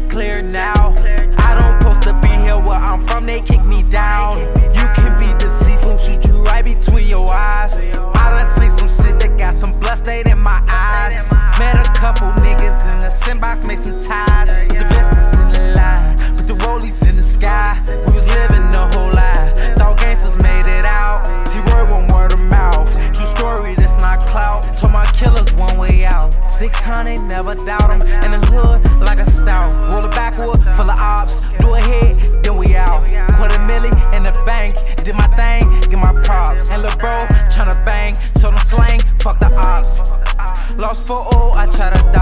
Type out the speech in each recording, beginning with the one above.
clear now. I don't supposed to be here where I'm from, they kick me down. You can be deceitful, shoot you right between your eyes. I done seen some shit that got some blood stain in my eyes. Met a couple niggas in the sandbox, made some ties. Put the Vestas in the line, put the rollies in the sky. We was living the whole life, thought gangsters made it out. See, word one word of mouth, true story, that's not clout. Told my killers one way out, 600, never doubt them. In the hood, like a stout, roll a backwood full of ops. Do a hit, then we out. $250,000 in the bank, did my thing, get my props. And lil' bro, tryna bang, told him slang, fuck the ops. Lost 4-0, I try to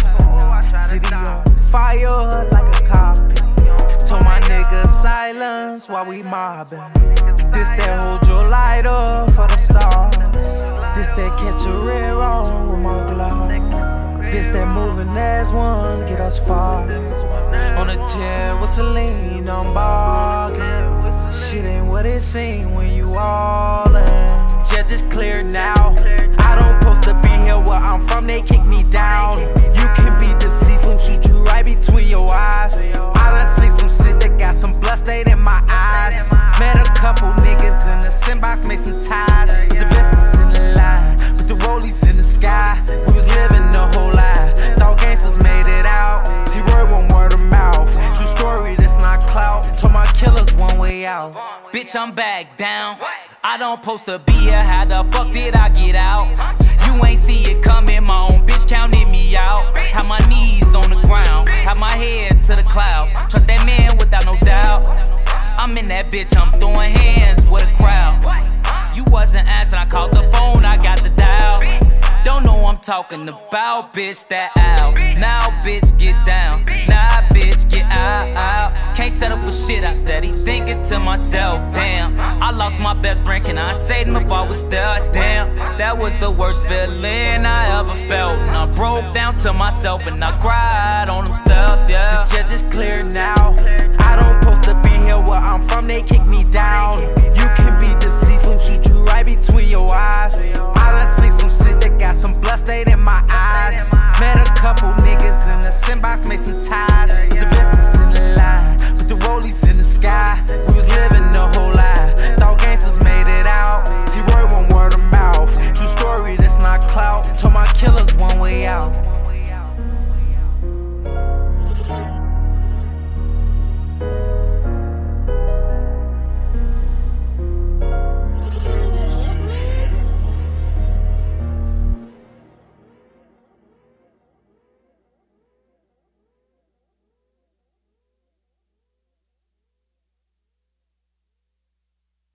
dodge. City on fire like a cop. Told my niggas silence while we mobbing. This that hold your light up for the stars. This that catch a red on with my glove. This that moving as one, get us far. On the jet with Celine, I'm bargain. Shit ain't what it seem when you all in. Jet is clear now. I don't supposed to be here where I'm from, they kick me down. You can be deceitful, shoot you right between your eyes. I done seen some shit that got some blood stain in my eyes. Met a couple niggas in the sandbox, made some ties. Put the Vestas in the line, put the rollies in the sky. We was living the whole life, thought gangsters made it out. See, word one word of mouth, true story, that's not clout. Told my killers one way out. Bitch, I'm back down. I don't supposed to be here, how the fuck did I get out? You ain't see it coming, my own bitch counted me out. Had my knees on the ground, had my head to the clouds. Trust that man without no doubt. I'm in that bitch, I'm throwing hands with a crowd. You wasn't answering, I called the phone, I got the dial. Don't know I'm talking about, bitch, that out. Now, bitch, get down. Nah, bitch, get out. Can't settle for shit, I steady thinking to myself, damn. I lost my best friend, can I say to him if I was there? Damn, that was the worst feeling I ever felt. And I broke down to myself and I cried on them steps, yeah. The jet is clear now. I don't supposed to be here where I'm from, they kick me down. You can be deceitful, shoot you right between your eyes. I done seen some shit that got some blood stain in my eyes. Met a couple niggas in the sandbox, made some ties.